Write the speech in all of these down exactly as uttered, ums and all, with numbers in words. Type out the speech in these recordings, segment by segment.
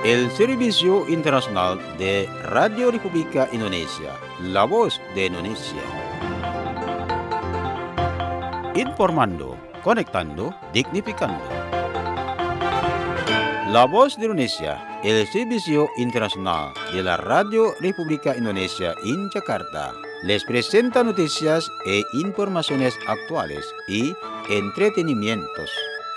el Servicio Internacional de Radio República Indonesia, la voz de Indonesia. Informando, conectando, dignificando. La voz de Indonesia, el Servicio Internacional de la Radio República Indonesia en Jakarta, les presenta noticias e informaciones actuales y entretenimientos.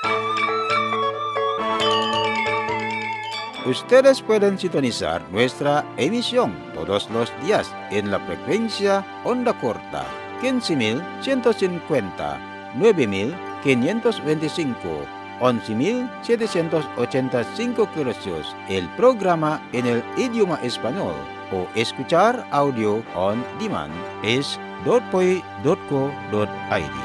Ustedes pueden sintonizar nuestra emisión todos los días en la frecuencia onda corta quince mil ciento cincuenta, nueve mil quinientos veinticinco, once mil setecientos ochenta y cinco kHz, el programa en el idioma español, o escuchar audio on demand es dot p o i dot co dot i d.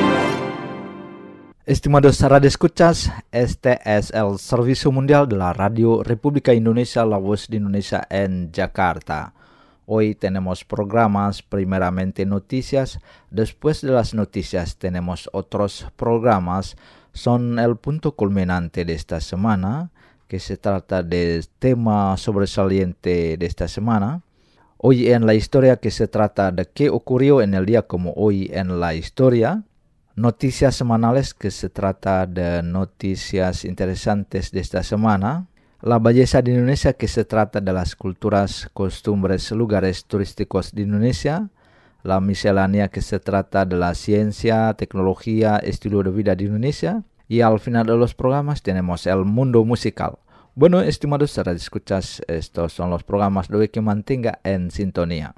Estimados radioescuchas, este es el Servicio Mundial de la Radio República Indonesia, la voz de Indonesia en Jakarta. Hoy tenemos programas, primeramente noticias, después de las noticias tenemos otros programas. Son el punto culminante de esta semana, que se trata del tema sobresaliente de esta semana. Hoy en la historia, que se trata de qué ocurrió en el día como hoy en la historia. Noticias semanales, que se trata de noticias interesantes de esta semana. La belleza de Indonesia, que se trata de las culturas, costumbres, lugares turísticos de Indonesia. La miscelánea, que se trata de la ciencia, tecnología, estilo de vida de Indonesia. Y al final de los programas tenemos el mundo musical. Bueno, estimados radioescuchas, estos son los programas de hoy, que mantenga en sintonía.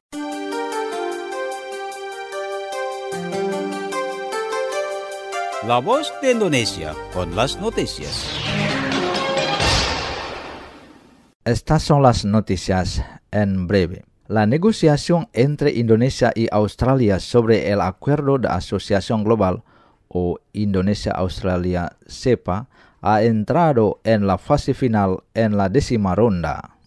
La voz de Indonesia con las noticias. Estas son las noticias en breve. La negociación entre Indonesia y Australia sobre el Acuerdo de Asociación Global, o Indonesia-Australia CEPA, ha entrado en la fase final en la décima ronda.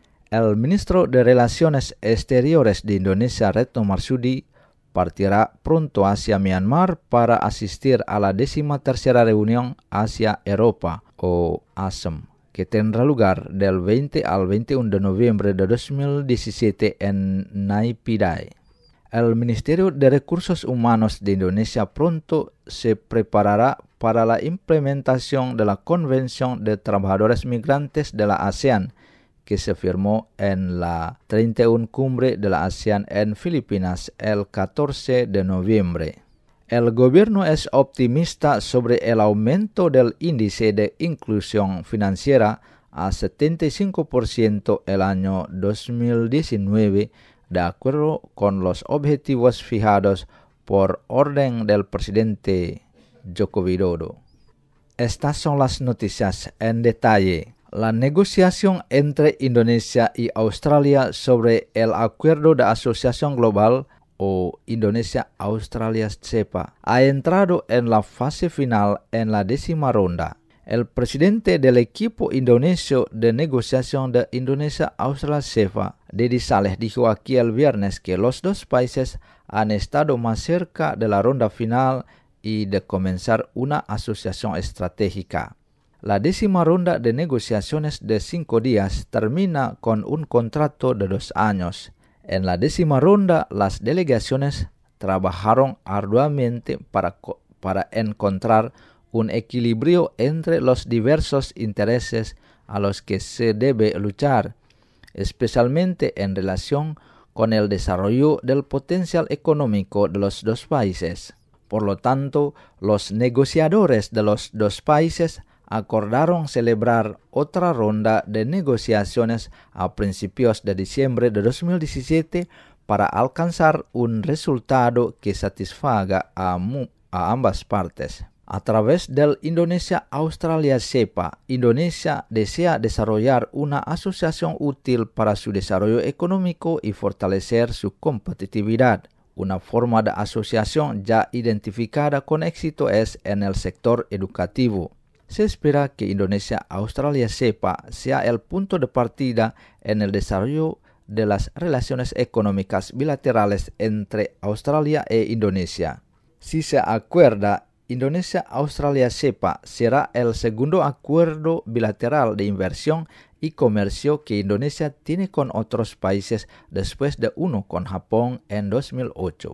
El ministro de Relaciones Exteriores de Indonesia, Retno Marsudi, partirá pronto hacia Myanmar para asistir a la décima tercera reunión Asia-Europa, o ASEM, que tendrá lugar del veinte al veintiuno de noviembre de dos mil diecisiete en Naypyidaw. El Ministerio de Recursos Humanos de Indonesia pronto se preparará para la implementación de la Convención de Trabajadores Migrantes de la ASEAN, que se firmó en la treinta y una Cumbre de la ASEAN en Filipinas el catorce de noviembre. El gobierno es optimista sobre el aumento del índice de inclusión financiera a setenta y cinco por ciento el año dos mil diecinueve, de acuerdo con los objetivos fijados por orden del presidente Joko Widodo. Estas son las noticias en detalle. La negociación entre Indonesia y Australia sobre el Acuerdo de Asociación Global, o Indonesia-Australia CEPA, ha entrado en la fase final en la décima ronda. El presidente del equipo indonesio de negociación de Indonesia-Australia CEPA, Dedi Saleh, dijo aquí el viernes que los dos países han estado más cerca de la ronda final y de comenzar una asociación estratégica. La décima ronda de negociaciones de cinco días termina con un contrato de dos años. En la décima ronda, las delegaciones trabajaron arduamente para, para encontrar un equilibrio entre los diversos intereses a los que se debe luchar, especialmente en relación con el desarrollo del potencial económico de los dos países. Por lo tanto, los negociadores de los dos países acordaron celebrar otra ronda de negociaciones a principios de diciembre de dos mil diecisiete para alcanzar un resultado que satisfaga a, mu- a ambas partes. A través del Indonesia-Australia CEPA, Indonesia desea desarrollar una asociación útil para su desarrollo económico y fortalecer su competitividad. Una forma de asociación ya identificada con éxito es en el sector educativo. Se espera que Indonesia-Australia CEPA sea el punto de partida en el desarrollo de las relaciones económicas bilaterales entre Australia e Indonesia. Si se acuerda, Indonesia-Australia-CEPA será el segundo acuerdo bilateral de inversión y comercio que Indonesia tiene con otros países después de uno con Japón en dos mil ocho.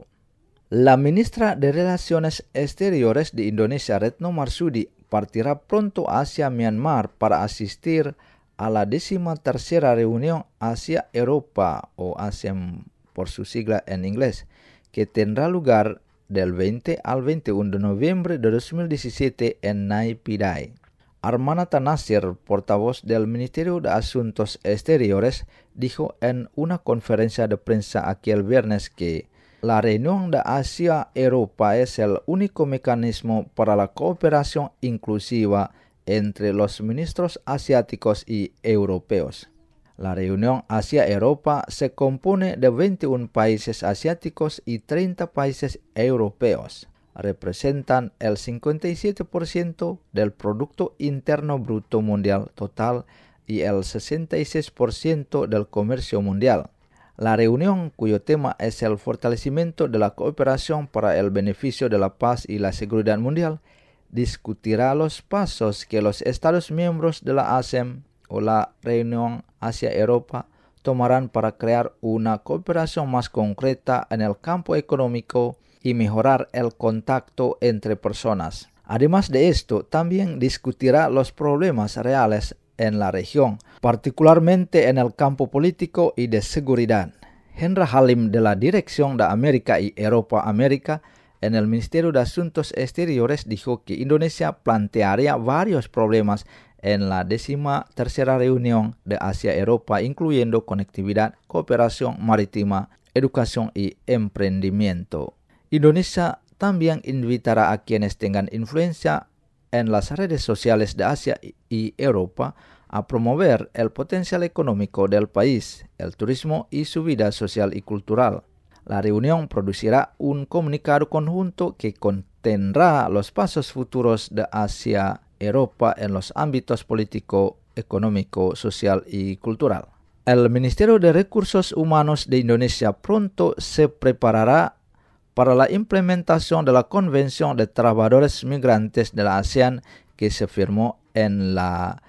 La ministra de Relaciones Exteriores de Indonesia, Retno Marsudi, partirá pronto hacia Myanmar para asistir a la decimotercera reunión Asia-Europa, o ASEAN por su sigla en inglés, que tendrá lugar del veinte al veintiuno de noviembre de dos mil diecisiete en Naypyidaw. Armanata Nasir, portavoz del Ministerio de Asuntos Exteriores, dijo en una conferencia de prensa aquel viernes que la reunión de Asia-Europa es el único mecanismo para la cooperación inclusiva entre los ministros asiáticos y europeos. La reunión Asia-Europa se compone de veintiún países asiáticos y treinta países europeos. Representan el cincuenta y siete por ciento del Producto Interno Bruto Mundial total y el sesenta y seis por ciento del comercio mundial. La reunión, cuyo tema es el fortalecimiento de la cooperación para el beneficio de la paz y la seguridad mundial, discutirá los pasos que los Estados miembros de la ASEAN o la reunión Asia-Europa tomarán para crear una cooperación más concreta en el campo económico y mejorar el contacto entre personas. Además de esto, también discutirá los problemas reales en la región, particularmente en el campo político y de seguridad. Hendra Halim de la Dirección de América y Europa-América en el Ministerio de Asuntos Exteriores dijo que Indonesia plantearía varios problemas en la décima tercera reunión de Asia-Europa, incluyendo conectividad, cooperación marítima, educación y emprendimiento. Indonesia también invitará a quienes tengan influencia en las redes sociales de Asia y Europa a promover el potencial económico del país, el turismo y su vida social y cultural. La reunión producirá un comunicado conjunto que contendrá los pasos futuros de Asia-Europa en los ámbitos político, económico, social y cultural. El Ministerio de Recursos Humanos de Indonesia pronto se preparará para la implementación de la Convención de Trabajadores Migrantes de la ASEAN que se firmó en la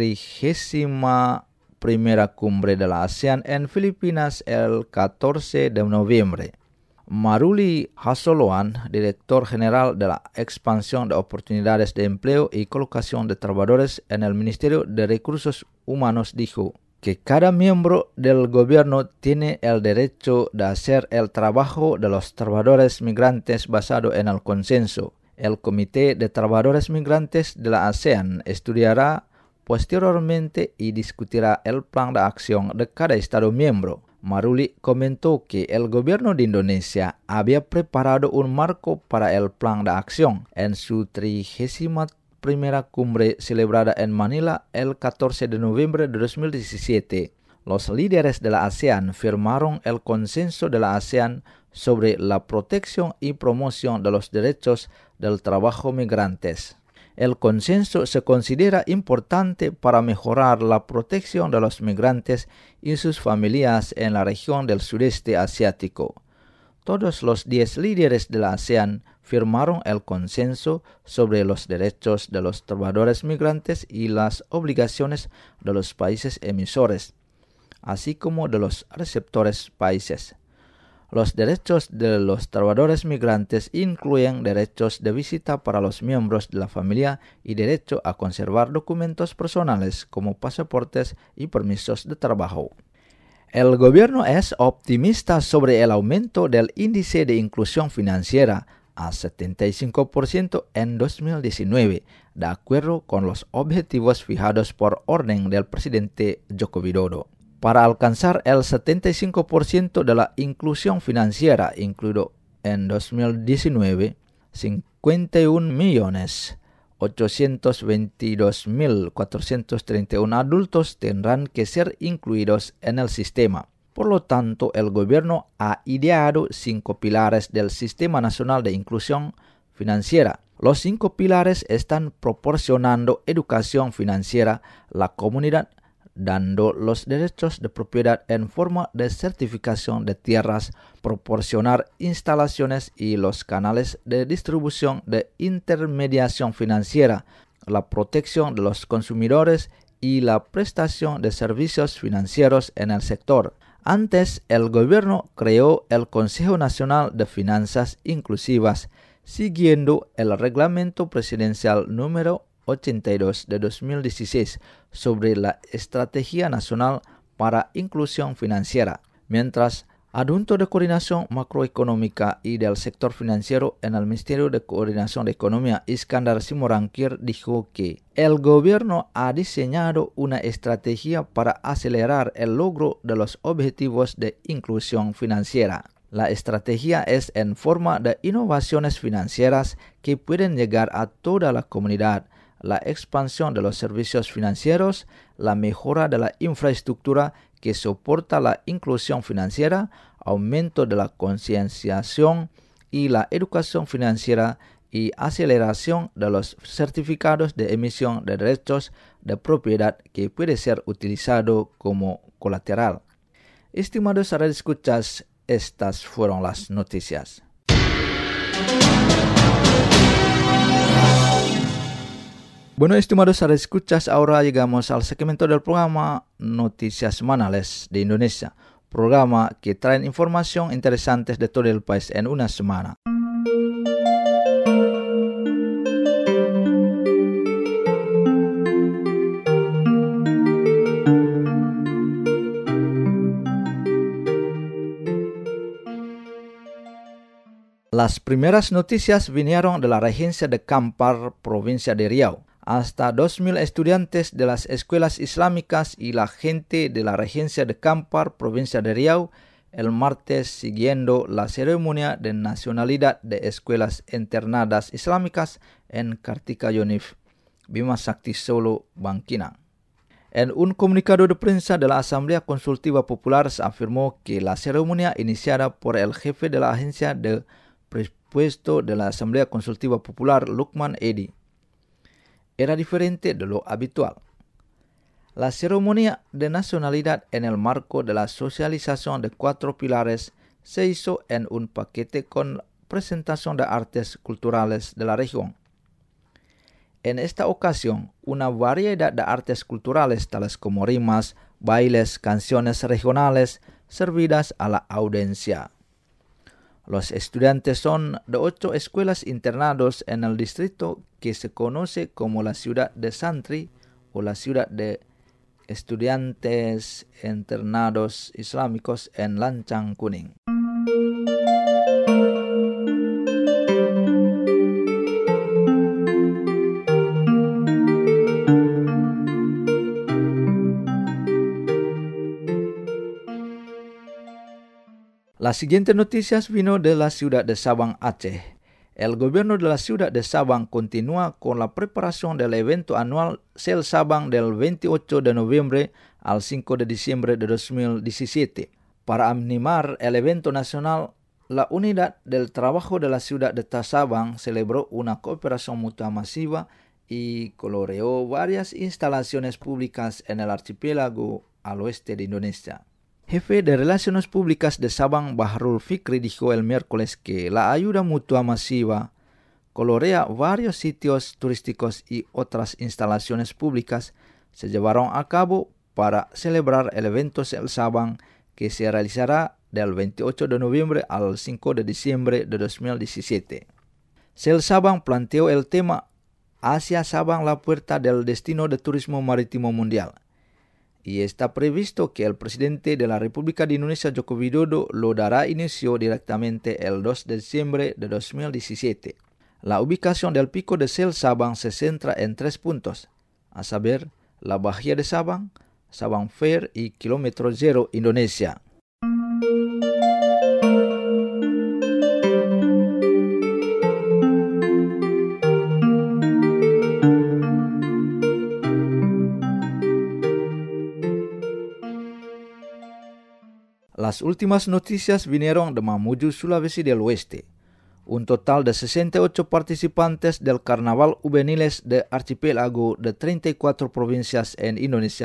trigésima primera cumbre de la ASEAN en Filipinas el catorce de noviembre. Maruli Hasoloan, director general de la Expansión de Oportunidades de Empleo y Colocación de Trabajadores en el Ministerio de Recursos Humanos, dijo que cada miembro del gobierno tiene el derecho de hacer el trabajo de los trabajadores migrantes basado en el consenso. El Comité de Trabajadores Migrantes de la ASEAN estudiará posteriormente y discutirá el plan de acción de cada Estado miembro. Maruli comentó que el gobierno de Indonesia había preparado un marco para el plan de acción en su trigésima primera cumbre celebrada en Manila el catorce de noviembre de dos mil diecisiete. Los líderes de la ASEAN firmaron el consenso de la ASEAN sobre la protección y promoción de los derechos del trabajo migrantes. El consenso se considera importante para mejorar la protección de los migrantes y sus familias en la región del sudeste asiático. Todos los diez líderes de la ASEAN firmaron el consenso sobre los derechos de los trabajadores migrantes y las obligaciones de los países emisores, así como de los receptores países. Los derechos de los trabajadores migrantes incluyen derechos de visita para los miembros de la familia y derecho a conservar documentos personales como pasaportes y permisos de trabajo. El gobierno es optimista sobre el aumento del índice de inclusión financiera a setenta y cinco por ciento en dos mil diecinueve, de acuerdo con los objetivos fijados por orden del presidente Joko Widodo. Para alcanzar el setenta y cinco por ciento de la inclusión financiera incluido en dos mil diecinueve, cincuenta y un millones ochocientos veintidós mil cuatrocientos treinta y uno adultos tendrán que ser incluidos en el sistema. Por lo tanto, el gobierno ha ideado cinco pilares del Sistema Nacional de Inclusión Financiera. Los cinco pilares están proporcionando educación financiera a la comunidad dando los derechos de propiedad en forma de certificación de tierras, proporcionar instalaciones y los canales de distribución de intermediación financiera, la protección de los consumidores y la prestación de servicios financieros en el sector. Antes, el gobierno creó el Consejo Nacional de Finanzas Inclusivas, siguiendo el Reglamento Presidencial número ochenta y dos de dos mil dieciséis sobre la Estrategia Nacional para Inclusión Financiera, mientras adjunto de Coordinación Macroeconómica y del Sector Financiero en el Ministerio de Coordinación de Economía, Iskandar Simorankir, dijo que el gobierno ha diseñado una estrategia para acelerar el logro de los objetivos de inclusión financiera. La estrategia es en forma de innovaciones financieras que pueden llegar a toda la comunidad, la expansión de los servicios financieros, la mejora de la infraestructura que soporta la inclusión financiera, aumento de la concienciación y la educación financiera y aceleración de los certificados de emisión de derechos de propiedad que puede ser utilizado como colateral. Estimados radioescuchas, estas fueron las noticias. Bueno, estimados radioescuchas, ahora llegamos al segmento del programa Noticias Semanales de Indonesia, programa que trae información interesante de todo el país en una semana. Las primeras noticias vinieron de la regencia de Kampar, provincia de Riau. Hasta dos mil estudiantes de las escuelas islámicas y la gente de la regencia de Kampar, provincia de Riau, el martes siguiendo la ceremonia de nacionalidad de escuelas internadas islámicas en Kartika Yonif, Bima Sakti Solo, Bangkinang. En un comunicado de prensa de la Asamblea Consultiva Popular se afirmó que la ceremonia iniciada por el jefe de la agencia de presupuesto de la Asamblea Consultiva Popular, Lukman Edi, era diferente de lo habitual. La ceremonia de nacionalidad en el marco de la socialización de cuatro pilares se hizo en un paquete con presentación de artes culturales de la región. En esta ocasión, una variedad de artes culturales tales como rimas, bailes, canciones regionales servidas a la audiencia. Los estudiantes son de ocho escuelas internados en el distrito que se conoce como la ciudad de Santri o la ciudad de estudiantes internados islámicos en Lancang Kuning. Las siguientes noticias vino de la ciudad de Sabang, Aceh. El gobierno de la ciudad de Sabang continúa con la preparación del evento anual Sel Sabang del veintiocho de noviembre al cinco de diciembre de dos mil diecisiete. Para animar el evento nacional, la Unidad del Trabajo de la ciudad de Sabang celebró una cooperación mutua masiva y coloreó varias instalaciones públicas en el archipiélago al oeste de Indonesia. Jefe de Relaciones Públicas de Sabang, Bahrul Fikri, dijo el miércoles que la ayuda mutua masiva colorea varios sitios turísticos y otras instalaciones públicas se llevaron a cabo para celebrar el evento Sel Sabang que se realizará del veintiocho de noviembre al cinco de diciembre de dos mil diecisiete. Sel Sabang planteó el tema Hacia Sabang, la puerta del destino de turismo marítimo mundial. Y está previsto que el presidente de la República de Indonesia, Joko Widodo, lo dará inicio directamente el dos de diciembre de dos mil diecisiete. La ubicación del pico de Sel Sabang se centra en tres puntos, a saber, la Bahía de Sabang, Sabang Fair y Kilómetro Cero Indonesia. Las últimas noticias vinieron de Mamuju, Sulawesi del Oeste. Un total de sesenta y ocho participantes del Carnaval Juveniles de Archipiélago de treinta y cuatro provincias en Indonesia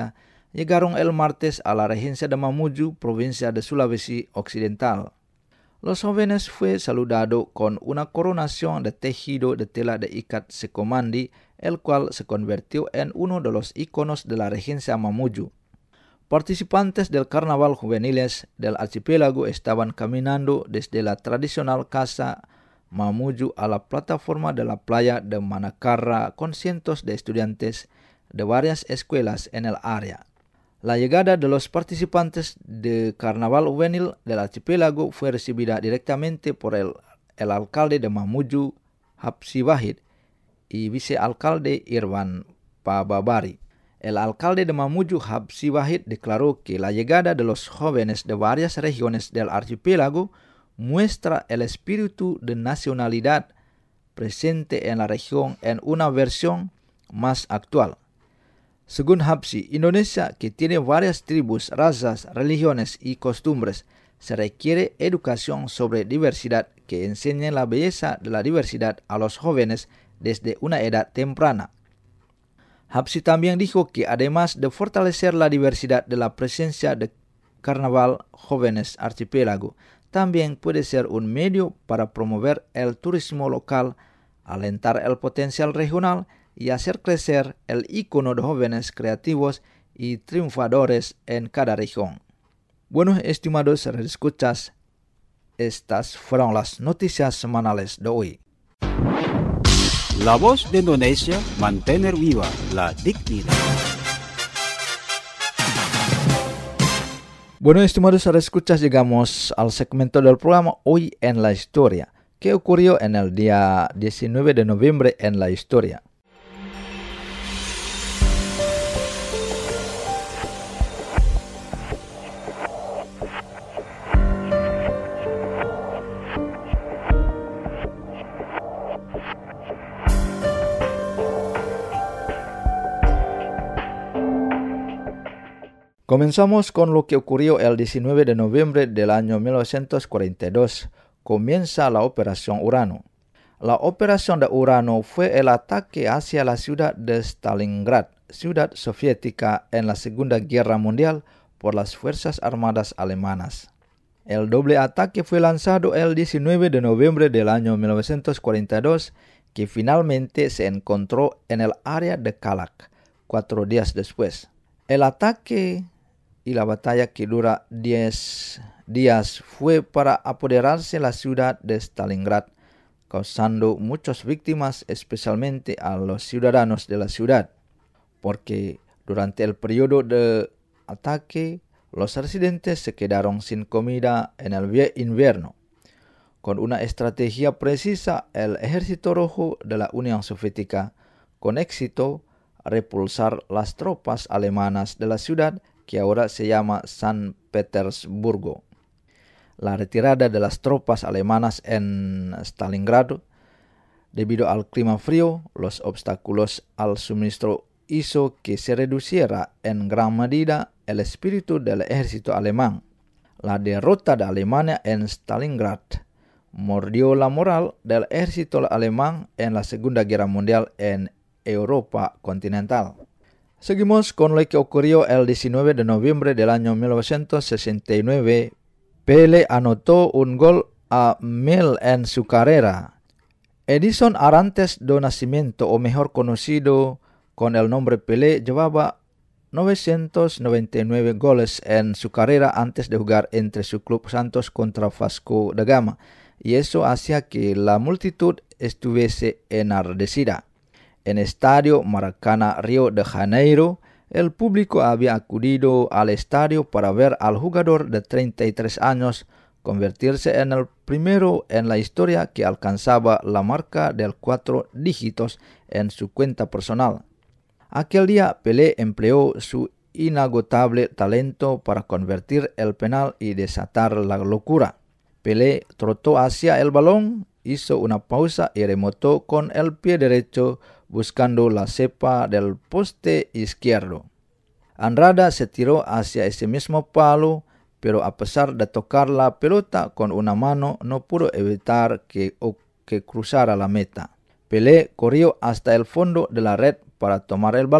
llegaron el martes a la regencia de Mamuju, provincia de Sulawesi Occidental. Los jóvenes fue saludado con una coronación de tejido de tela de ikat sekomandi, el cual se convirtió en uno de los iconos de la regencia Mamuju. Participantes del carnaval juveniles del archipiélago estaban caminando desde la tradicional casa Mamuju a la plataforma de la playa de Manacarra con cientos de estudiantes de varias escuelas en el área. La llegada de los participantes del carnaval juvenil del archipiélago fue recibida directamente por el, el alcalde de Mamuju, Habsi Wahid, y vicealcalde Irwan Pababari. El alcalde de Mamuju, Habsi Wahid, declaró que la llegada de los jóvenes de varias regiones del archipiélago muestra el espíritu de nacionalidad presente en la región en una versión más actual. Según Habsi, Indonesia, que tiene varias tribus, razas, religiones y costumbres, se requiere educación sobre diversidad que enseñe la belleza de la diversidad a los jóvenes desde una edad temprana. Habsi también dijo que además de fortalecer la diversidad de la presencia de carnaval jóvenes archipiélago, también puede ser un medio para promover el turismo local, alentar el potencial regional y hacer crecer el icono de jóvenes creativos y triunfadores en cada región. Bueno, estimados escuchas, estas fueron las noticias semanales de hoy. La Voz de Indonesia, mantener viva la dignidad. Bueno, estimados escuchas, llegamos al segmento del programa Hoy en la Historia. ¿Qué ocurrió en el día diecinueve de noviembre en la historia? Comenzamos con lo que ocurrió el diecinueve de noviembre del año mil novecientos cuarenta y dos. Comienza la Operación Urano. La Operación de Urano fue el ataque hacia la ciudad de Stalingrad, ciudad soviética en la Segunda Guerra Mundial, por las Fuerzas Armadas alemanas. El doble ataque fue lanzado el diecinueve de noviembre del año mil novecientos cuarenta y dos, que finalmente se encontró en el área de Kalak, cuatro días después. El ataque y la batalla, que dura diez días, fue para apoderarse de la ciudad de Stalingrad, causando muchas víctimas, especialmente a los ciudadanos de la ciudad, porque durante el periodo de ataque los residentes se quedaron sin comida en el invierno. Con una estrategia precisa, el Ejército Rojo de la Unión Soviética, con éxito, repulsar las tropas alemanas de la ciudad, que ahora se llama San Petersburgo. La retirada de las tropas alemanas en Stalingrado, debido al clima frío, los obstáculos al suministro hizo que se reduciera en gran medida el espíritu del ejército alemán. La derrota de Alemania en Stalingrad mordió la moral del ejército alemán en la Segunda Guerra Mundial en Europa continental. Seguimos con lo que ocurrió el diecinueve de noviembre del año mil novecientos sesenta y nueve. Pelé anotó un gol a mil en su carrera. Edison Arantes do Nascimento, o mejor conocido con el nombre Pelé, llevaba novecientos noventa y nueve goles en su carrera antes de jugar entre su club Santos contra Vasco da Gama, y eso hacía que la multitud estuviese enardecida. En el estadio Maracanã, Río de Janeiro, el público había acudido al estadio para ver al jugador de treinta y tres años convertirse en el primero en la historia que alcanzaba la marca de cuatro dígitos en su cuenta personal. Aquel día, Pelé empleó su inagotable talento para convertir el penal y desatar la locura. Pelé trotó hacia el balón, hizo una pausa y remató con el pie derecho, buscando la cepa del poste izquierdo. Andrada se tiró hacia ese mismo palo, pero a pesar de tocar la pelota con una mano, no pudo evitar que, o, que cruzara la meta. Pelé corrió hasta el fondo de la red para tomar el balón,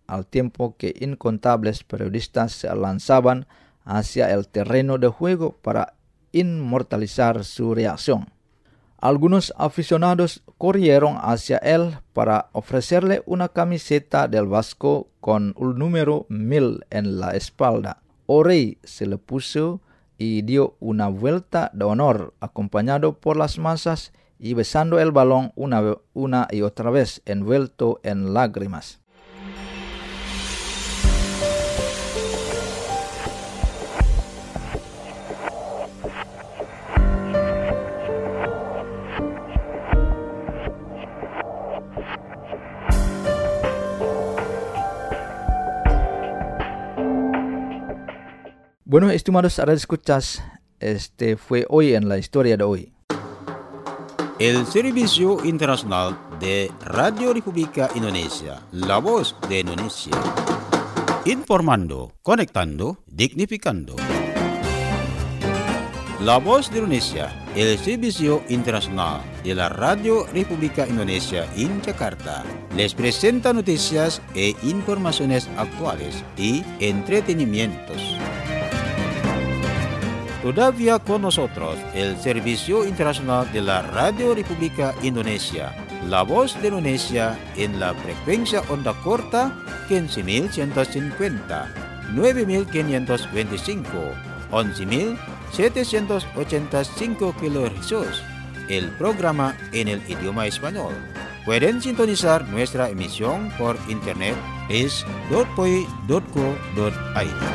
al tiempo que incontables periodistas se lanzaban hacia el terreno de juego para inmortalizar su reacción. Algunos aficionados corrieron hacia él para ofrecerle una camiseta del Vasco con un número mil en la espalda. O'Reilly se le puso y dio una vuelta de honor acompañado por las masas y besando el balón una, una y otra vez, envuelto en lágrimas. Bueno, estimados radioescuchas, este fue hoy en la historia de hoy. El Servicio Internacional de Radio República Indonesia, la voz de Indonesia. Informando, conectando, dignificando. La voz de Indonesia, el Servicio Internacional de la Radio República Indonesia en Jakarta, les presenta noticias e informaciones actuales y entretenimientos. Todavía con nosotros el Servicio Internacional de la Radio República Indonesia, la voz de Indonesia en la frecuencia onda corta quince mil ciento cincuenta, nueve mil quinientos veinticinco, once mil setecientos ochenta y cinco kilohercios. El programa en el idioma español. Pueden sintonizar nuestra emisión por internet es punto p o i punto co punto i d.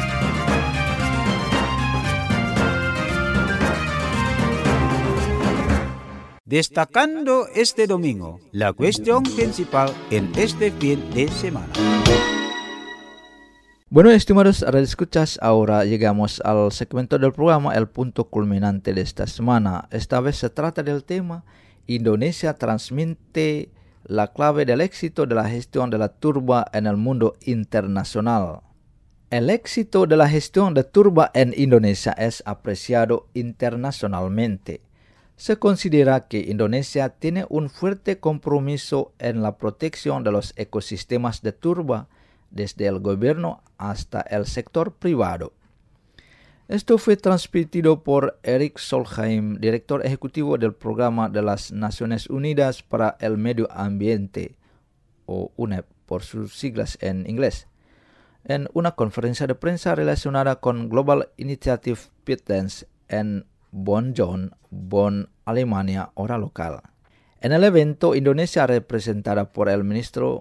Destacando este domingo, la cuestión principal en este fin de semana. Bueno, estimados radioescuchas, ahora llegamos al segmento del programa, el punto culminante de esta semana. Esta vez se trata del tema Indonesia transmite la clave del éxito de la gestión de la turba en el mundo internacional. El éxito de la gestión de turba en Indonesia es apreciado internacionalmente. Se considera que Indonesia tiene un fuerte compromiso en la protección de los ecosistemas de turba, desde el gobierno hasta el sector privado. Esto fue transmitido por Erik Solheim, director ejecutivo del Programa de las Naciones Unidas para el Medio Ambiente, o U N E P por sus siglas en inglés, en una conferencia de prensa relacionada con Global Initiative Peatlands en Bonn, Bonn, Alemania, hora local. En el evento, Indonesia, representada por el ministro,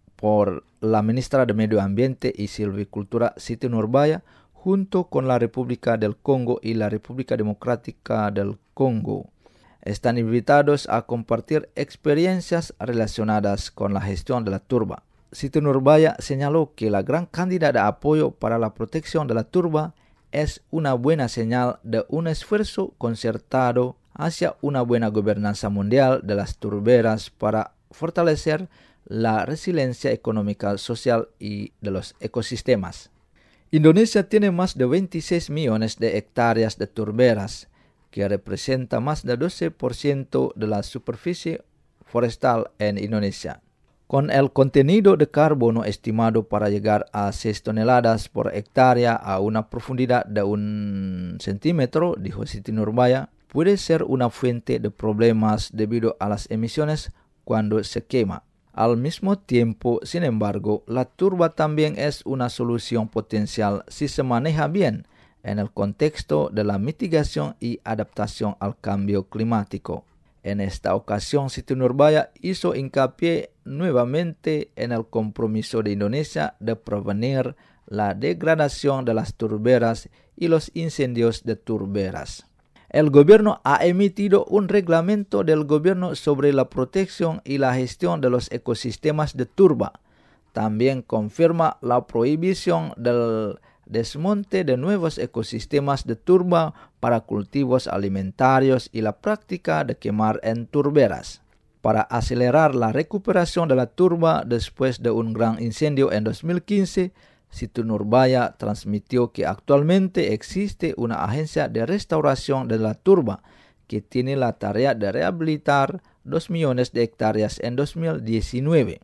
por la ministra de Medio Ambiente y Silvicultura Siti Nurbaya, junto con la República del Congo y la República Democrática del Congo, están invitados a compartir experiencias relacionadas con la gestión de la turba. Siti Nurbaya señaló que la gran cantidad de apoyo para la protección de la turba es una buena señal de un esfuerzo concertado hacia una buena gobernanza mundial de las turberas para fortalecer la resiliencia económica, social y de los ecosistemas. Indonesia tiene más de veintiséis millones de hectáreas de turberas, que representa más del doce por ciento de la superficie forestal en Indonesia. Con el contenido de carbono estimado para llegar a seis toneladas por hectárea a una profundidad de un centímetro, dijo Siti Nurbaya, puede ser una fuente de problemas debido a las emisiones cuando se quema. Al mismo tiempo, sin embargo, la turba también es una solución potencial si se maneja bien en el contexto de la mitigación y adaptación al cambio climático. En esta ocasión, Siti Nurbaya hizo hincapié nuevamente en el compromiso de Indonesia de prevenir la degradación de las turberas y los incendios de turberas. El gobierno ha emitido un reglamento del gobierno sobre la protección y la gestión de los ecosistemas de turba. También confirma la prohibición del desmonte de nuevos ecosistemas de turba para cultivos alimentarios y la práctica de quemar en turberas. Para acelerar la recuperación de la turba después de un gran incendio en dos mil quince, Siti Nurbaya transmitió que actualmente existe una agencia de restauración de la turba que tiene la tarea de rehabilitar dos millones de hectáreas en dos mil diecinueve.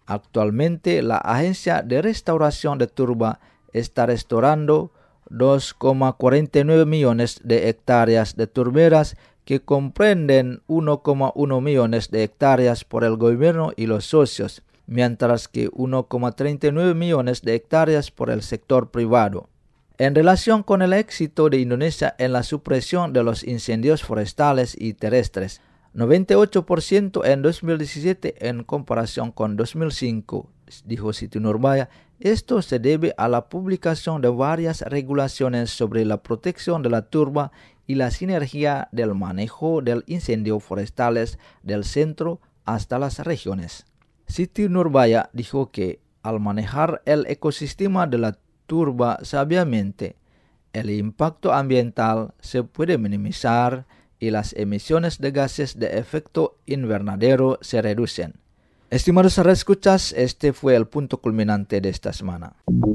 Actualmente la agencia de restauración de Turba está restaurando dos coma cuarenta y nueve millones de hectáreas de turberas que comprenden uno coma uno millones de hectáreas por el gobierno y los socios, mientras que uno coma treinta y nueve millones de hectáreas por el sector privado. En relación con el éxito de Indonesia en la supresión de los incendios forestales y terrestres, noventa y ocho por ciento en dos mil diecisiete en comparación con dos mil cinco, dijo Siti Nurbaya. Esto se debe a la publicación de varias regulaciones sobre la protección de la turba y la sinergia del manejo del incendio forestales del centro hasta las regiones. Siti Nurbaya dijo que al manejar el ecosistema de la turba sabiamente, el impacto ambiental se puede minimizar y las emisiones de gases de efecto invernadero se reducen. Estimados escuchas, este fue el punto culminante de esta semana.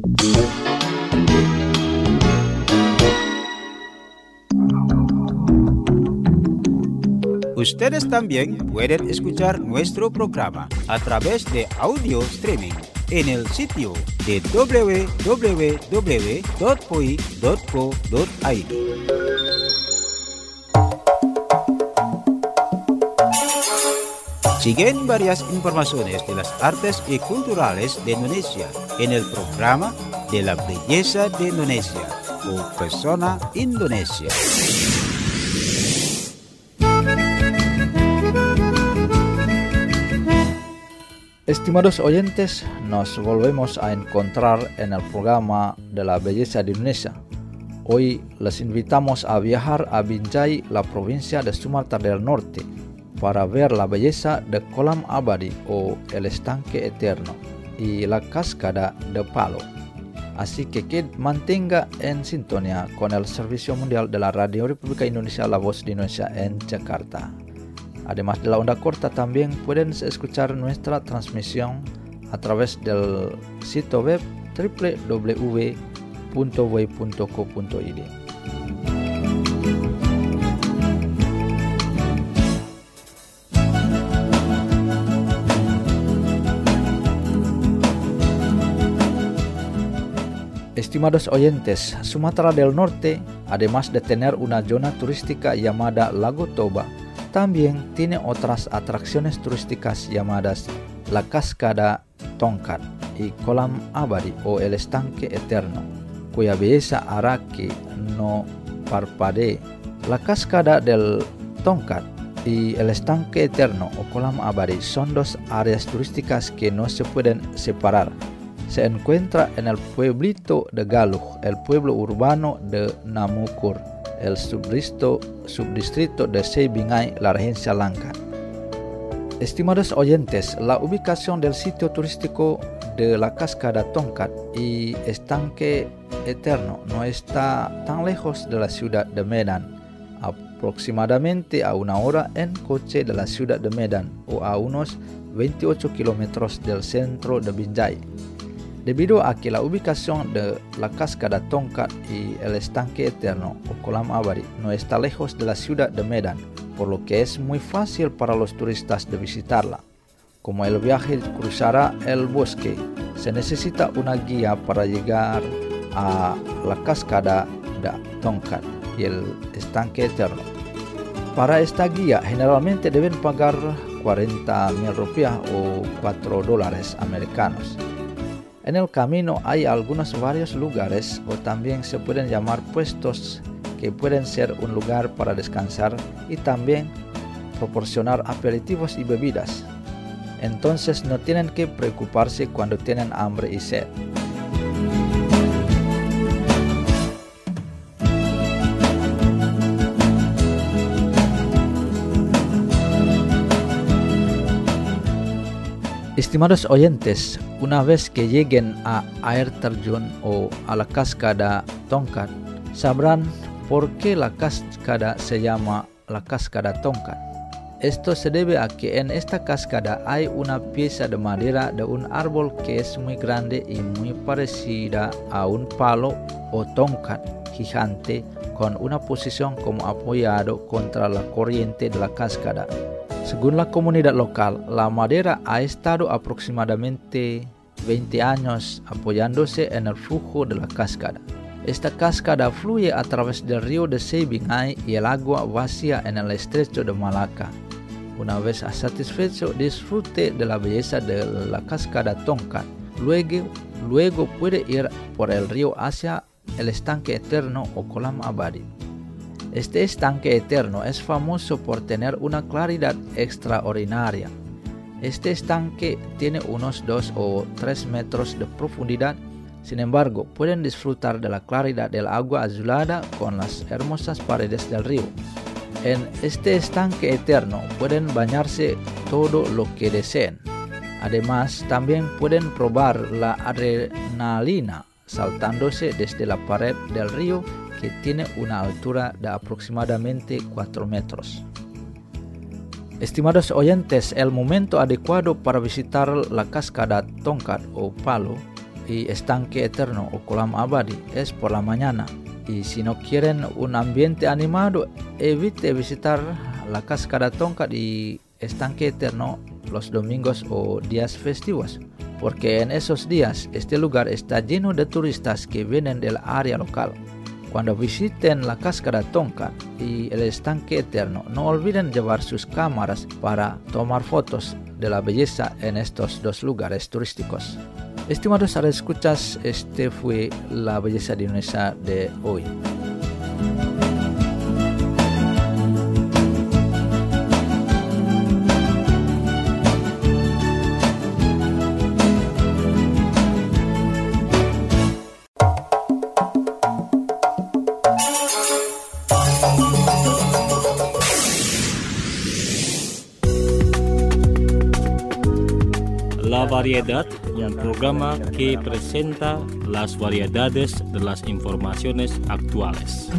Ustedes también pueden escuchar nuestro programa a través de audio streaming en el sitio de doble u doble u doble u punto p o i punto co punto i d. Siguen varias informaciones de las artes y culturales de Indonesia en el programa de la belleza de Indonesia o Persona Indonesia. Estimados oyentes, nos volvemos a encontrar en el programa de la belleza de Indonesia. Hoy les invitamos a viajar a Binjai, la provincia de Sumatra del Norte, para ver la belleza de Kolam Abadi o el estanque eterno y la cascada de Palo. Así que, que mantenga en sintonía con el Servicio Mundial de la Radio República Indonesia, La Voz de Indonesia en Jakarta. Además de la onda corta, también pueden escuchar nuestra transmisión a través del sitio web doble u doble u doble u punto w punto co punto i d. Estimados oyentes, Sumatra del Norte, además de tener una zona turística llamada Lago Toba, también tiene otras atracciones turísticas llamadas la Cascada Tongkat y Kolam Abadi o el estanque eterno, cuya belleza hará que no parpadee. La Cascada del Tongkat y el estanque eterno o Kolam Abadi son dos áreas turísticas que no se pueden separar. Se encuentra en el pueblito de Galuh, el pueblo urbano de Namukur, el subdistrito, subdistrito de Sebingai, la regencia Langkat. Estimados oyentes, la ubicación del sitio turístico de la Cascada Tongkat y Estanque Eterno no está tan lejos de la ciudad de Medan, aproximadamente a una hora en coche de la ciudad de Medan o a unos veintiocho kilómetros del centro de Binjai. Debido a que la ubicación de la Cascada Tongkat y el estanque eterno o Kolam Abadi no está lejos de la ciudad de Medan, por lo que es muy fácil para los turistas de visitarla. Como el viaje cruzará el bosque, se necesita una guía para llegar a la Cascada de Tongkat y el estanque eterno. Para esta guía generalmente deben pagar cuarenta mil rupiah o cuatro dólares americanos. En el camino hay algunos varios lugares o también se pueden llamar puestos que pueden ser un lugar para descansar y también proporcionar aperitivos y bebidas. Entonces no tienen que preocuparse cuando tienen hambre y sed. Estimados oyentes, una vez que lleguen a air terjun o a la Cascada Tongkat, sabrán por qué la cascada se llama la Cascada Tongkat. Esto se debe a que en esta cascada hay una pieza de madera de un árbol que es muy grande y muy parecida a un palo o tongkat gigante con una posición como apoyado contra la corriente de la cascada. Según la comunidad local, la madera ha estado aproximadamente veinte años apoyándose en el flujo de la cascada. Esta cascada fluye a través del río de Sebingay y el agua vacía en el estrecho de Malaca. Una vez satisfecho disfrute de la belleza de la cascada Tonkat, luego, luego puede ir por el río hacia el estanque eterno o Kolam Abadi. Este estanque eterno es famoso por tener una claridad extraordinaria. Este estanque tiene unos dos o tres metros de profundidad. Sin embargo, pueden disfrutar de la claridad del agua azulada con las hermosas paredes del río. En este estanque eterno pueden bañarse todo lo que deseen. Además, también pueden probar la adrenalina saltándose desde la pared del río, que tiene una altura de aproximadamente cuatro metros. Estimados oyentes, el momento adecuado para visitar la cascada Tonkat o Palo y estanque eterno o Kolam Abadi es por la mañana. Y si no quieren un ambiente animado, evite visitar la cascada Tonkat y estanque eterno los domingos o días festivos, porque en esos días este lugar está lleno de turistas que vienen del área local. Cuando visiten la cascada Tonkat y el estanque eterno, no olviden llevar sus cámaras para tomar fotos de la belleza en estos dos lugares turísticos. Estimados radioescuchas, este fue la belleza de Indonesia de hoy. La Variedad, un programa que presenta las variedades de las informaciones actuales.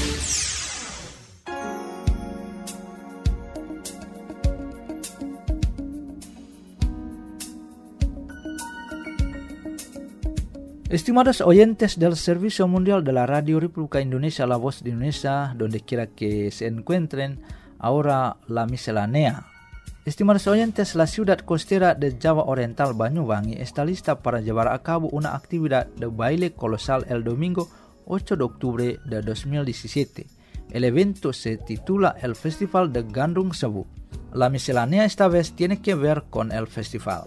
Estimados oyentes del Servicio Mundial de la Radio República Indonesia, La Voz de Indonesia, donde quiera que se encuentren, ahora la miscelánea. Estimados oyentes, la ciudad costera de Java Oriental, Banyuwangi, está lista para llevar a cabo una actividad de baile colosal el domingo ocho de octubre de dos mil diecisiete. El evento se titula el Festival de Gandrung Sewu. La miscelánea esta vez tiene que ver con el festival.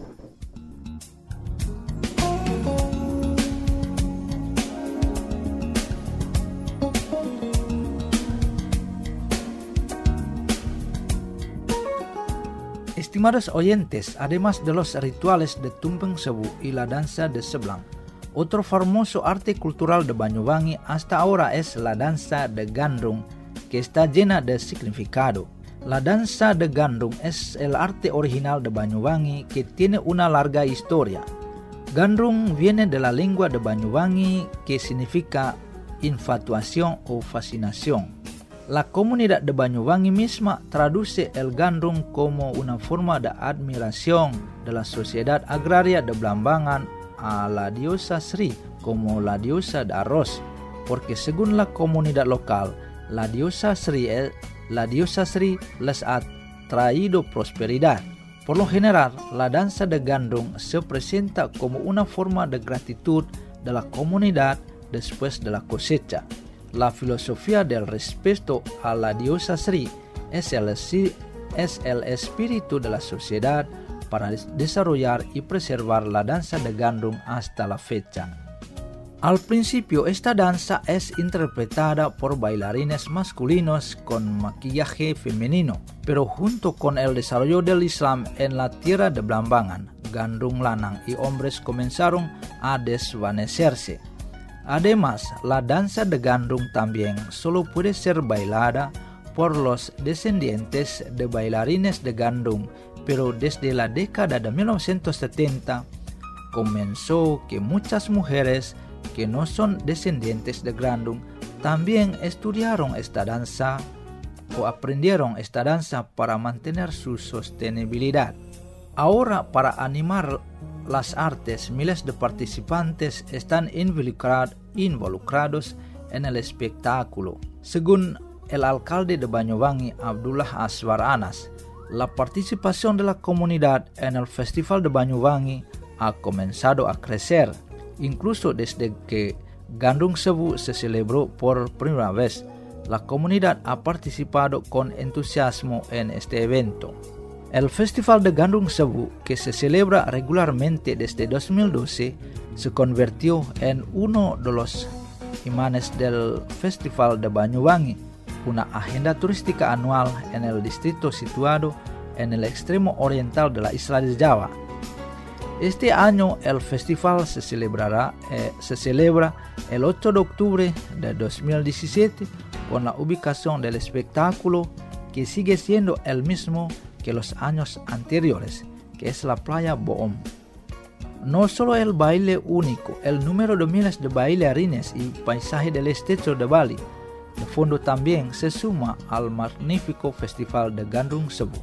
Estimados oyentes, además de los rituales de Tumpeng Sewu y la danza de Seblang, otro famoso arte cultural de Banyuwangi hasta ahora es la danza de Gandrung, que está llena de significado. La danza de Gandrung es el arte original de Banyuwangi que tiene una larga historia. Gandrung viene de la lengua de Banyuwangi que significa infatuación o fascinación. La comunidad de Banyuwangi misma traduce el Gandrung como una forma de admiración de la sociedad agraria de Blambangan a la diosa Sri como la diosa de arroz, porque según la comunidad local, la diosa Sri, la diosa Sri les ha traído prosperidad. Por lo general, la danza de Gandrung se presenta como una forma de gratitud de la comunidad después de la cosecha. La filosofía del respeto a la diosa Sri es el, es el espíritu de la sociedad para desarrollar y preservar la danza de Gandrung hasta la fecha. Al principio, esta danza es interpretada por bailarines masculinos con maquillaje femenino, pero junto con el desarrollo del Islam en la tierra de Blambangan, Gandrung lanang y hombres comenzaron a desvanecerse. Además, la danza de Gandrung también solo puede ser bailada por los descendientes de bailarines de Gandrung, pero desde la década de mil novecientos setenta comenzó que muchas mujeres que no son descendientes de Gandrung también estudiaron esta danza o aprendieron esta danza para mantener su sostenibilidad. Ahora, para animar las artes, miles de participantes están involucrados en el espectáculo. Según el alcalde de Banyuwangi, Abdullah Aswar Anas, la participación de la comunidad en el Festival de Banyuwangi ha comenzado a crecer, incluso desde que Gandrung Sewu se celebró por primera vez. La comunidad ha participado con entusiasmo en este evento. El Festival de Gandrung Sewu, que se celebra regularmente desde dos mil doce, se convirtió en uno de los imanes del Festival de Banyuwangi, una agenda turística anual en el distrito situado en el extremo oriental de la isla de Java. Este año el festival se celebrará, eh, se celebra el ocho de octubre de dos mil diecisiete con la ubicación del espectáculo que sigue siendo el mismo que los años anteriores, que es la playa Boom. No solo el baile único, el número de miles de bailarines y paisaje del estrecho de Bali, de fondo también se suma al magnífico festival de Gandrung Sewu.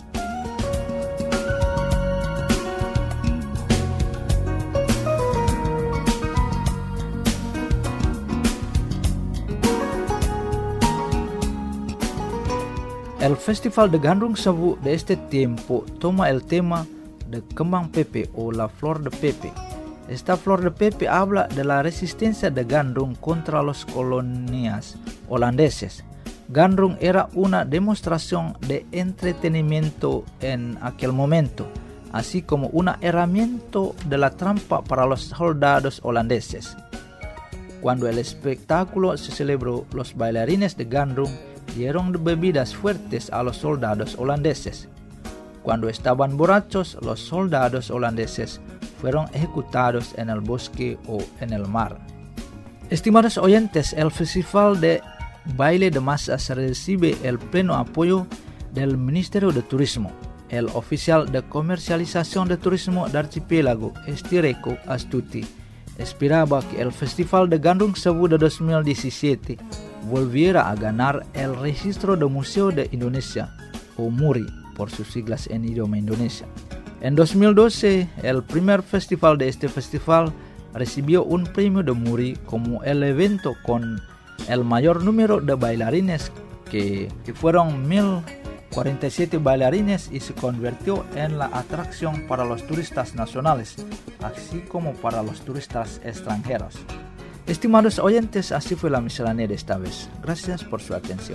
El Festival de Gandrung Sewu de este tiempo toma el tema de Kembang Pepe o la flor de Pepe. Esta flor de Pepe habla de la resistencia de Gandrung contra los colonias holandeses. Gandrung era una demostración de entretenimiento en aquel momento, así como una herramienta de la trampa para los soldados holandeses. Cuando el espectáculo se celebró, los bailarines de Gandrung dieron bebidas fuertes a los soldados holandeses. Cuando estaban borrachos, los soldados holandeses fueron ejecutados en el bosque o en el mar. Estimados oyentes, el Festival de Baile de Masas recibe el pleno apoyo del Ministerio de Turismo. El oficial de comercialización de turismo de archipiélago, Estireko Astuti, esperaba que el Festival de Gandrung Sewu de dos mil diecisiete volviera a ganar el registro de Museo de Indonesia, o MURI, por sus siglas en idioma indonesia. En dos mil doce, el primer festival de este festival recibió un premio de MURI como el evento con el mayor número de bailarines, que, que fueron mil cuarenta y siete bailarines, y se convirtió en la atracción para los turistas nacionales, así como para los turistas extranjeros. Estimados oyentes, así fue la miscelánea de esta vez. Gracias por su atención.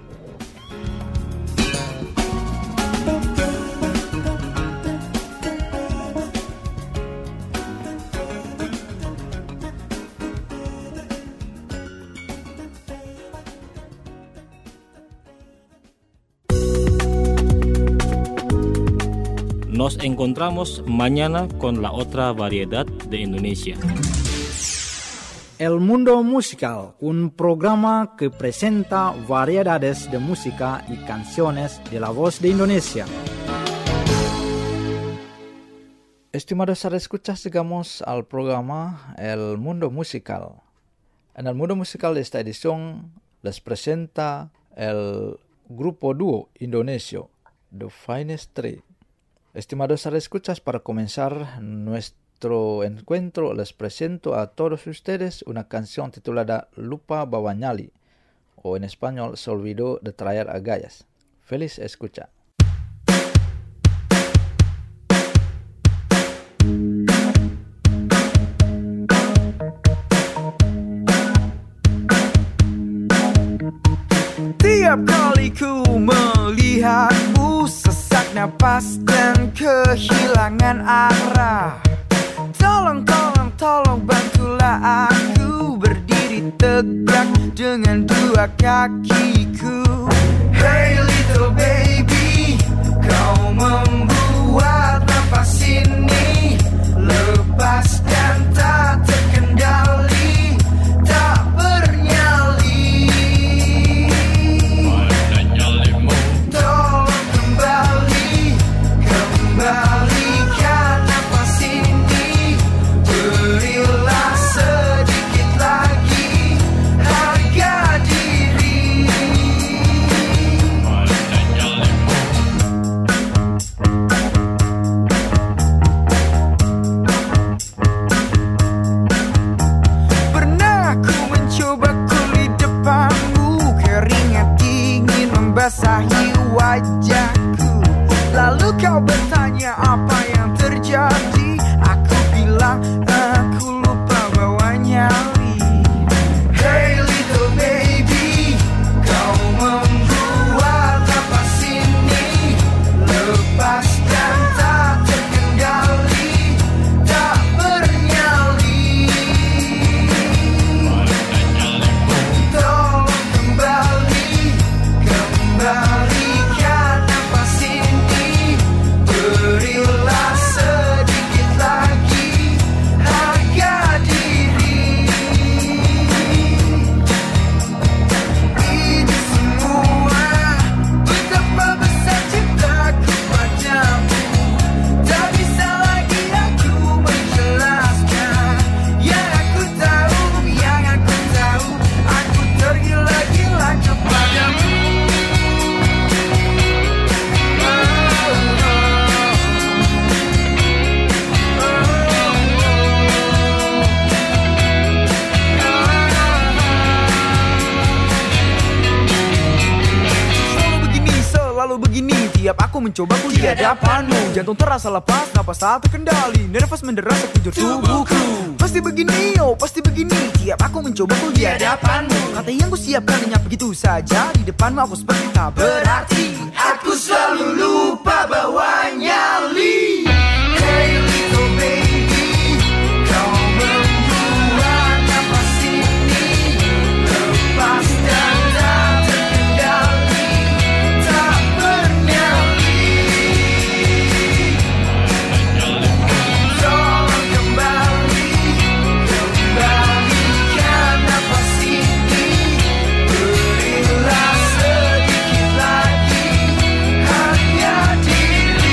Nos encontramos mañana con la otra variedad de Indonesia. El Mundo Musical, un programa que presenta variedades de música y canciones de la voz de Indonesia. Estimados escuchas, llegamos al programa El Mundo Musical. En el Mundo Musical de esta edición les presenta el grupo dúo indonesio The Finest Three. Estimados escuchas, para comenzar nuestro encuentro les presento a todos ustedes una canción titulada Lupa Bawa Nyali, o en español Se olvidó de traer agallas. Feliz escucha. Tiap kali ku melihatmu, sesak napas dan kehilangan arah. Tolong, tolong, tolong bantulah aku berdiri tegak dengan dua kakiku. Hey little baby, kau membuat nafas ini lepaskan tak terkendali, tak bernyali. Tolong kembali, kembalikan nafas ini, berilah sedikit lagi harga diri. tanya apa yang terjadi, aku bilang aku lupa bawa nyali. Hey little baby, kau membuat napas ini lepas dan tak terkendali, tak bernyali. Tolong kembali, kembalikan napas ini, berilah sedikit lagi harga diri. Ini semua betapa besar cintaku padamu, tak bisa lagi aku menjelaskan. Yang aku tahu, yang aku tahu, aku tergila-gila kepadamu. Selalu begini, selalu begini, tiap aku mencoba ku di hadapanmu. Jantung terasa lepas, napas tak terkendali, nervous menderas sekujur tubuhku. Pasti begini, oh pasti begini, tiap aku mencoba ku di hadapanmu. Kata yang ku siapkan hanya begitu saja, di depanmu aku seperti tak berarti. Aku selalu lupa bawa nyali. Hey little baby, kau membuat napas ini lepas dan tak terkendali, tak bernyali. Tolong kembali, kembalikan napas ini, berilah sedikit lagi harga diri.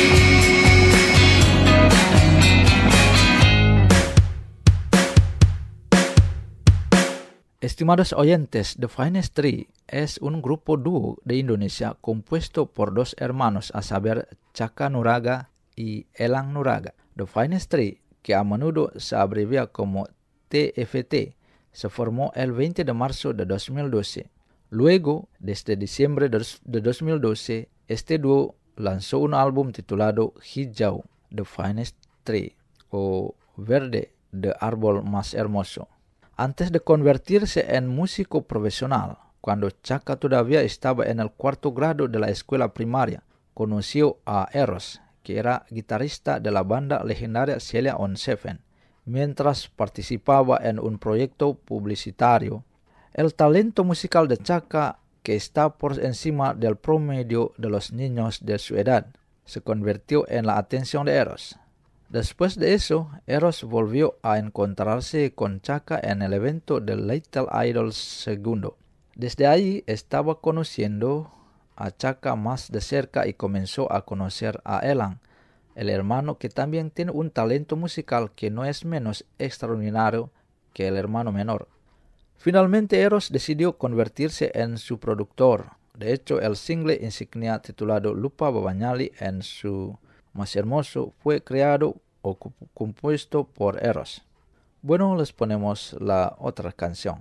Estimados oyentes, The Finest Three es un grupo dúo de Indonesia compuesto por dos hermanos, a saber Chaka Nuraga y Elang Nuraga. The Finest Three, que a menudo se abrevia como T F T, se formó el veinte de marzo de dos mil doce. Luego, desde diciembre de dos mil doce, este dúo lanzó un álbum titulado Hijau, The Finest Tree, o Verde, de árbol más hermoso. Antes de convertirse en músico profesional, cuando Chaka todavía estaba en el cuarto grado de la escuela primaria, conoció a Eros, que era guitarrista de la banda legendaria Celia on Seven, mientras participaba en un proyecto publicitario. El talento musical de Chaka, que está por encima del promedio de los niños de su edad, se convirtió en la atención de Eros. Después de eso, Eros volvió a encontrarse con Chaka en el evento de Little Idol segundo. Desde ahí estaba conociendo a Chaka más de cerca y comenzó a conocer a Elang, el hermano que también tiene un talento musical que no es menos extraordinario que el hermano menor. Finalmente Eros decidió convertirse en su productor. De hecho, el single insignia titulado Lupa Bawa Nyali en su más hermoso fue creado o compuesto por Eros. Bueno, les ponemos la otra canción.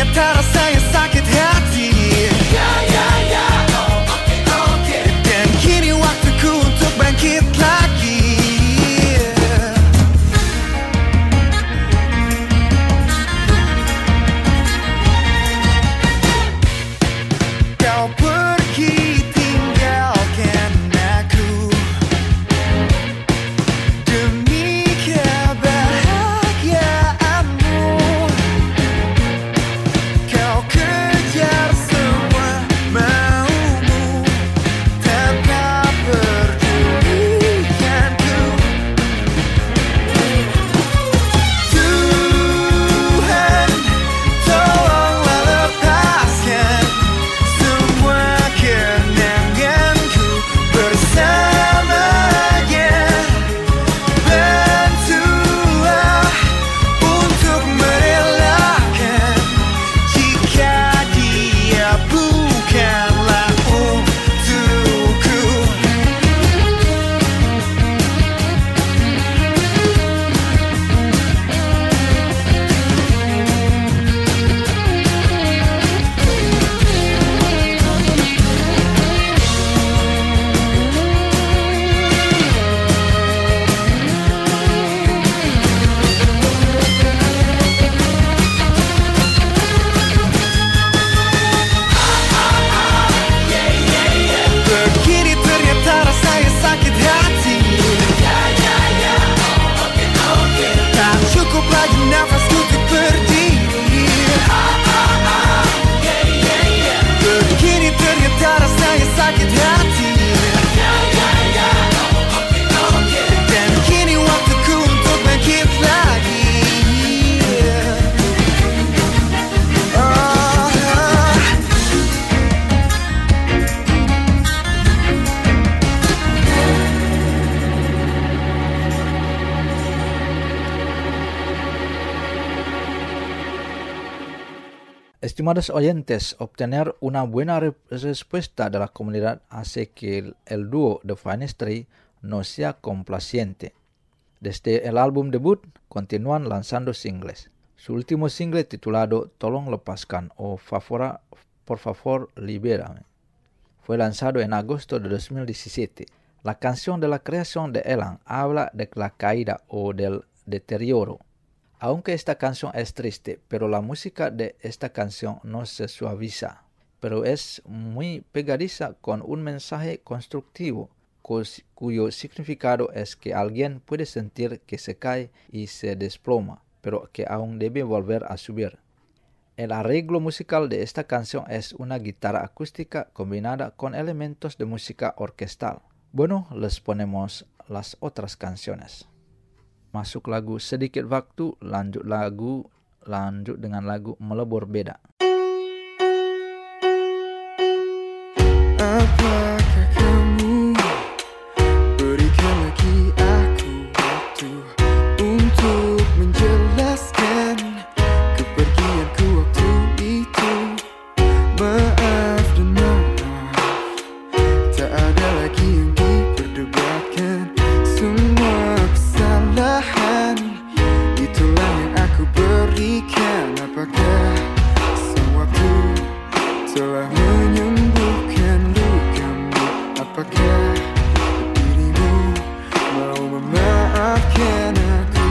ternyata rasanya sakit hati. Ya ya ya, oh oke oke. Dan kini waktuku untuk bangkit lagi. Kau pergi tinggalkan aku demi kebahagiaanmu. Kau kejar semua maumu tanpa pedulikanku. Tuhan, tolonglah lepaskan semua kenanganku bersamanya. Bantulah untuk merelakan jika dia bukanlah untukku. Begini ternyata rasanya sakit hati. Tak cukup lagi nafasku untuk berdiri. Begini ternyata rasanya sakit hati. Dan kini waktuku untuk bangkit lagi. Oh. Estimados oyentes, obtener una buena re- respuesta de la comunidad hace que el, el dúo The Finestry no sea complaciente. Desde el álbum debut, continúan lanzando singles. Su último single titulado Tolong Lepaskan o Favora, Por Favor Libérame fue lanzado en agosto de dos mil diecisiete. La canción de la creación de Elan habla de la caída o del deterioro. Aunque esta canción es triste, pero la música de esta canción no se suaviza, pero es muy pegadiza con un mensaje constructivo, cuyo significado es que alguien puede sentir que se cae y se desploma, pero que aún debe volver a subir. El arreglo musical de esta canción es una guitarra acústica combinada con elementos de música orquestal. Bueno, les ponemos las otras canciones. Masuk lagu Sedikit Waktu, lanjut lagu lanjut dengan lagu Melebur Beda. Apakah kamu berikan lagi aku waktu untuk menjelaskan kepergianku waktu itu? Maaf dan maaf, tak ada lagi yang diperdebatkan. Semua kesalahan itulah yang aku berikan. Apakah sang waktu telah menyembuhkan lukamu? Apakah dirimu mau memaafkan aku?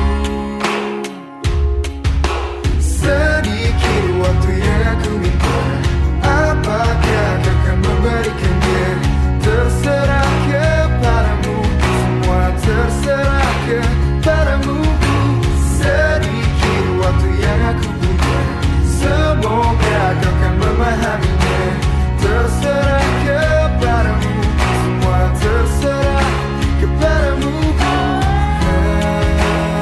Sedikit waktu yang aku minta, apakah kau akan memberikannya? Terserah kepadamu, semua terserah kepadamu. Sedikit waktu yang aku punya, semoga kau akan memahaminya. Terserah kepadamu, semua terserah kepadamu. Ah.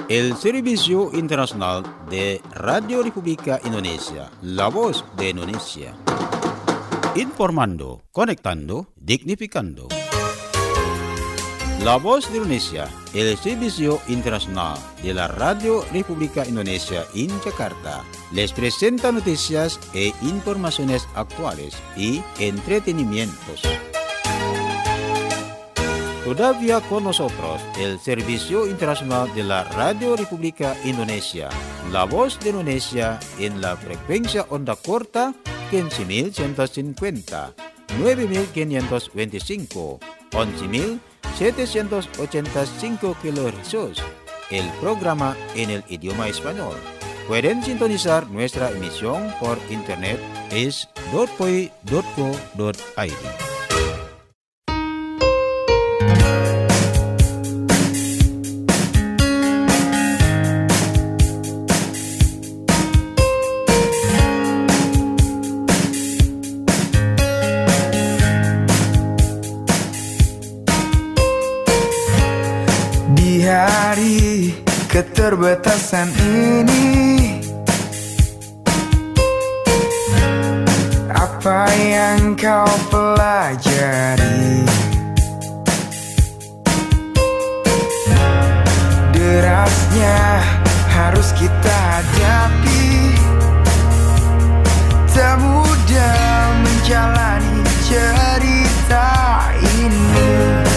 El Servicio Internacional de Radio República Indonesia, La Voz de Indonesia. Informando, conectando, dignificando. La Voz de Indonesia, el Servicio Internacional de la Radio República Indonesia en Jakarta, les presenta noticias e informaciones actuales y entretenimientos. Todavía con nosotros el Servicio Internacional de la Radio República Indonesia, La Voz de Indonesia en la frecuencia onda corta quince mil ciento cincuenta, nueve mil quinientos veinticinco, once mil setecientos ochenta y cinco kilohercios. El programa en el idioma español. Pueden sintonizar nuestra emisión por internet es dot p o i dot co dot i d. Hari keterbatasan ini, apa yang kau pelajari? Derasnya harus kita hadapi, tak mudah menjalani cerita ini.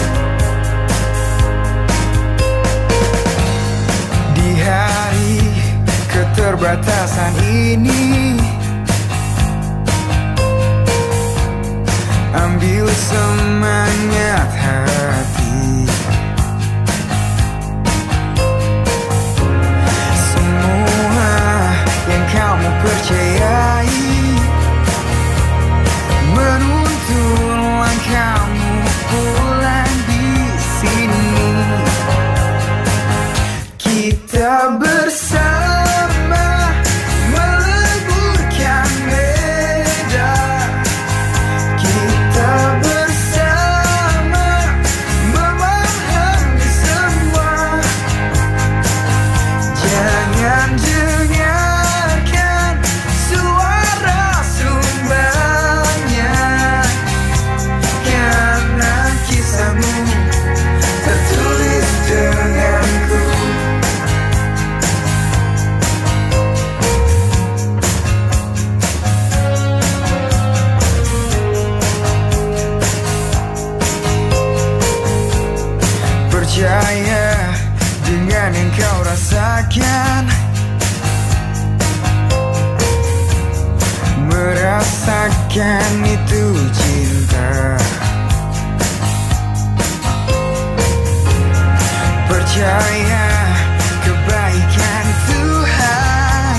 Hari keterbatasan ini, ambil semangat hati. Semua yang kamu percayai menuntun langkahmu pulang di sini. Kita bersama meleburkan medan. Kita bersama memahami semua. Jangan dengarkan suara sumbangnya, karena kisahmu tertulis denganku. Percaya dengan yang kau rasakan, merasakan itu cinta. Percaya kebaikan Tuhan,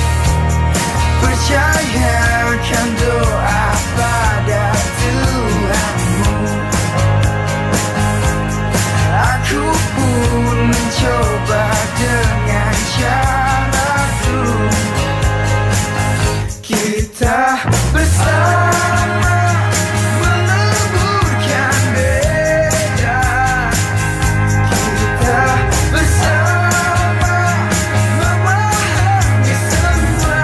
percayakan doa pada Tuhanmu. Aku pun mencoba dengan caraku. Kita bersama meleburkan medan. Kita bersama memahami semua.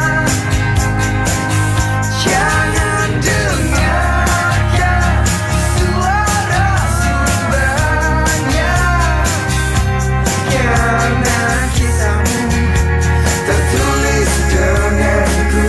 Jangan dengarkan suara sumbangnya, karena kisahmu tertulis denganku.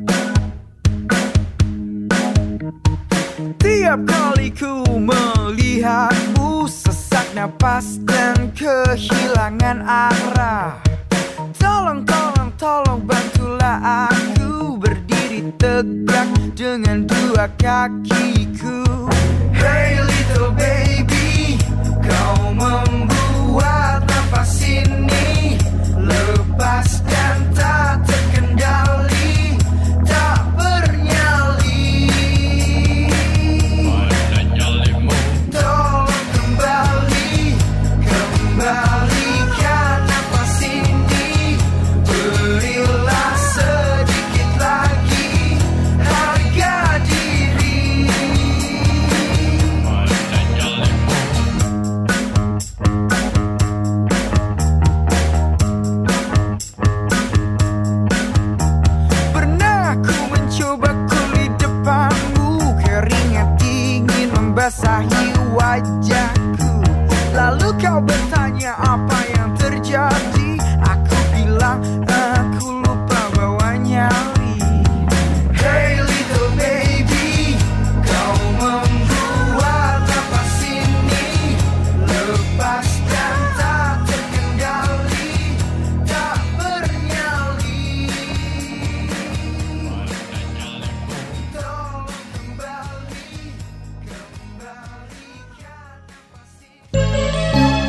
Tiap kali ku melihat melihatmu sesak napas dan kehilangan arah. Tolong, tolong, tolong bantulah aku berdiri tegak dengan dua kakiku. Hey little baby, kau membuat nafas ini lepas dan tak terkendali, tak bernyali. Mana nyalimu? Tolong kembali, kembalikan nafas ini. Berilah sedikit lagi harga diri. Mana nyalimu? Pernah aku mencoba kulit depanmu, keringat dingin membasahi wajahku. Lalu kau bertanya apa yang terjadi. Aku bilang aku lupa bawa nyali. Hey little baby, kau membuat nafas ini lepas dan tak terkendali, tak bernyali. Tolong kembali, kembalikan nafas ini.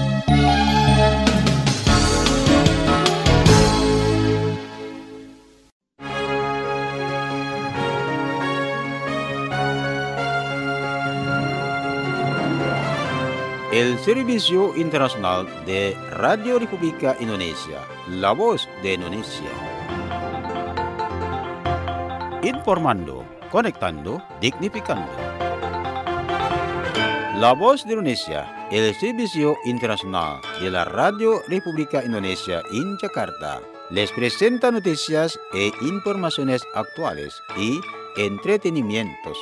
El Servicio Internacional de Radio República Indonesia, La Voz de Indonesia. Informando, conectando, dignificando. La Voz de Indonesia, el Servicio Internacional de la Radio República Indonesia en Jakarta, les presenta noticias e informaciones actuales y entretenimientos.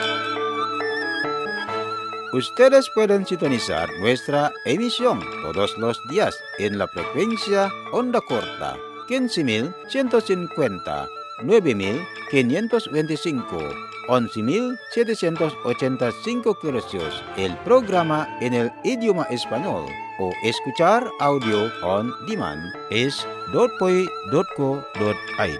Ustedes pueden sintonizar nuestra emisión todos los días en la frecuencia onda corta quince mil ciento cincuenta, nueve mil quinientos veinticinco, once mil setecientos ochenta y cinco kHz, el programa en el idioma español, o escuchar audio on demand es dot p o i dot co dot i d.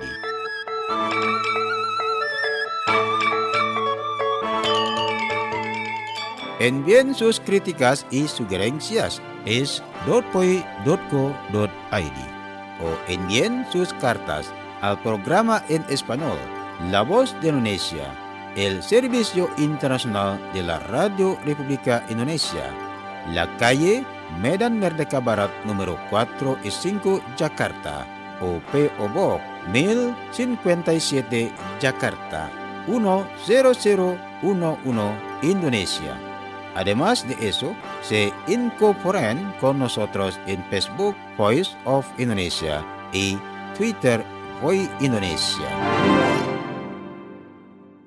Envíen sus críticas y sugerencias es dot p o i dot co dot i d o envíen sus cartas al programa en español La Voz de Indonesia, el Servicio Internacional de la Radio República Indonesia, la calle Medan Merdeka Barat número cuatro y cinco, Jakarta, o P O Box mil cincuenta y siete, Jakarta, uno cero cero uno uno, Indonesia. Además de eso, se incorporan con nosotros en Facebook Voice of Indonesia y Twitter Voice Indonesia.